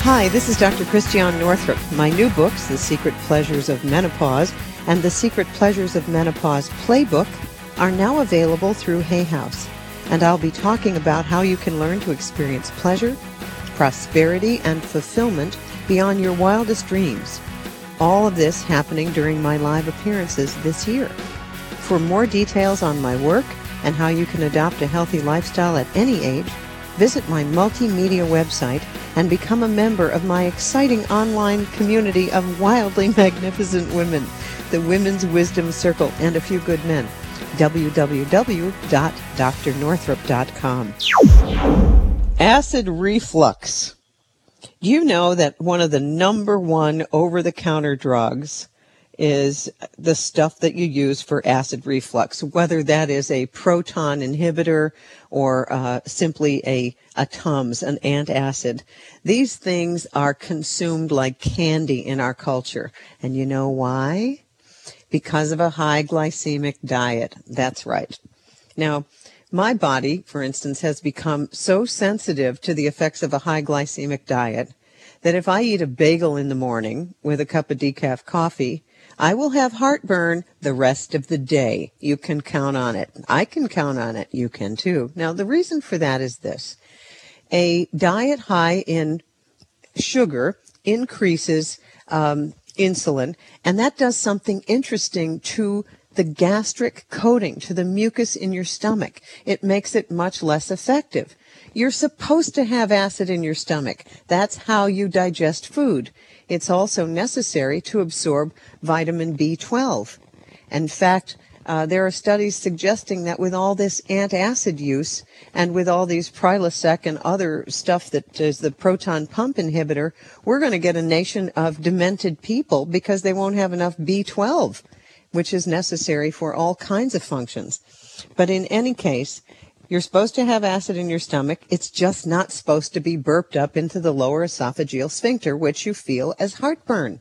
Hi, this is Dr. Christiane Northrup. My new books, The Secret Pleasures of Menopause and The Secret Pleasures of Menopause Playbook, are now available through Hay House. And I'll be talking about how you can learn to experience pleasure, prosperity, and fulfillment beyond your wildest dreams. All of this happening during my live appearances this year. For more details on my work and how you can adopt a healthy lifestyle at any age, visit my multimedia website and become a member of my exciting online community of wildly magnificent women, the Women's Wisdom Circle, and a few good men. www.drnorthrup.com. Acid reflux. Do you know that one of the number one over-the-counter drugs is the stuff that you use for acid reflux, whether that is a proton inhibitor or simply a Tums, an antacid. These things are consumed like candy in our culture. And you know why? Because of a high glycemic diet. That's right. Now, my body, for instance, has become so sensitive to the effects of a high glycemic diet that if I eat a bagel in the morning with a cup of decaf coffee, I will have heartburn the rest of the day. You can count on it. I can count on it. You can too. Now, the reason for that is this. A diet high in sugar increases insulin, and that does something interesting to the gastric coating, to the mucus in your stomach. It makes it much less effective. You're supposed to have acid in your stomach. That's how you digest food. It's also necessary to absorb vitamin B12. In fact, there are studies suggesting that with all this antacid use and with all these Prilosec and other stuff that is the proton pump inhibitor, we're going to get a nation of demented people because they won't have enough B12, which is necessary for all kinds of functions. But in any case, you're supposed to have acid in your stomach. It's just not supposed to be burped up into the lower esophageal sphincter, which you feel as heartburn.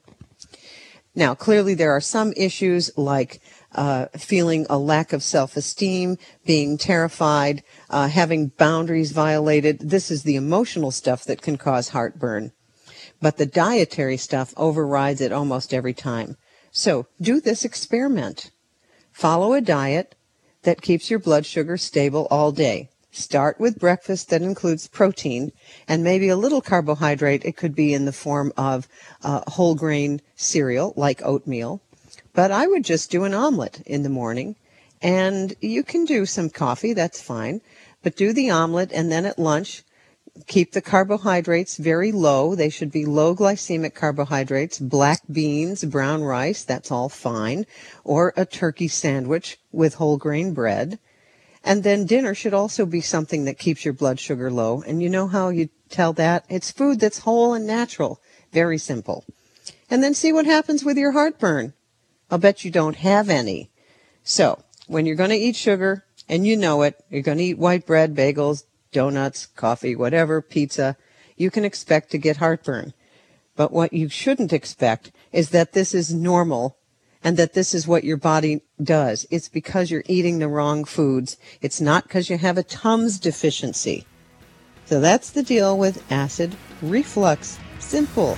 Now, clearly there are some issues like feeling a lack of self-esteem, being terrified, having boundaries violated. This is the emotional stuff that can cause heartburn. But the dietary stuff overrides it almost every time. So do this experiment. Follow a diet that keeps your blood sugar stable all day. Start with breakfast that includes protein and maybe a little carbohydrate. It could be in the form of whole grain cereal like oatmeal. But I would just do an omelet in the morning. And you can do some coffee, that's fine. But do the omelet, and then at lunch, keep the carbohydrates very low. They should be low glycemic carbohydrates, black beans, brown rice, that's all fine, or a turkey sandwich with whole grain bread. And then dinner should also be something that keeps your blood sugar low. And you know how you tell that? It's food that's whole and natural. Very simple. And then see what happens with your heartburn. I'll bet you don't have any. So when you're going to eat sugar, and you know it, you're going to eat white bread, bagels, donuts, coffee, whatever, pizza, you can expect to get heartburn. But what you shouldn't expect is that this is normal and that this is what your body does. It's because you're eating the wrong foods. It's not because you have a Tums deficiency. So that's the deal with acid reflux. Simple.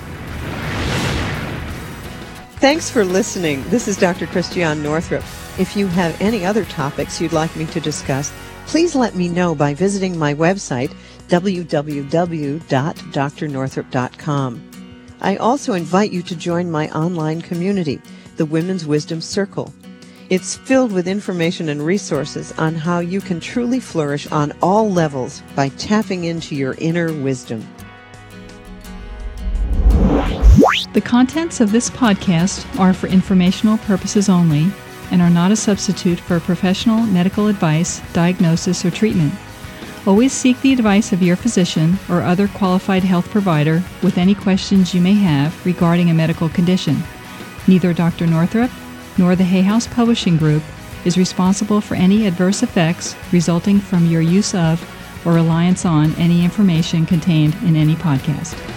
Thanks for listening. This is Dr. Christiane Northrup. If you have any other topics you'd like me to discuss, please let me know by visiting my website, www.drnorthrup.com. I also invite you to join my online community, the Women's Wisdom Circle. It's filled with information and resources on how you can truly flourish on all levels by tapping into your inner wisdom. The contents of this podcast are for informational purposes only and are not a substitute for professional medical advice, diagnosis, or treatment. Always seek the advice of your physician or other qualified health provider with any questions you may have regarding a medical condition. Neither Dr. Northrup nor the Hay House Publishing Group is responsible for any adverse effects resulting from your use of or reliance on any information contained in any podcast.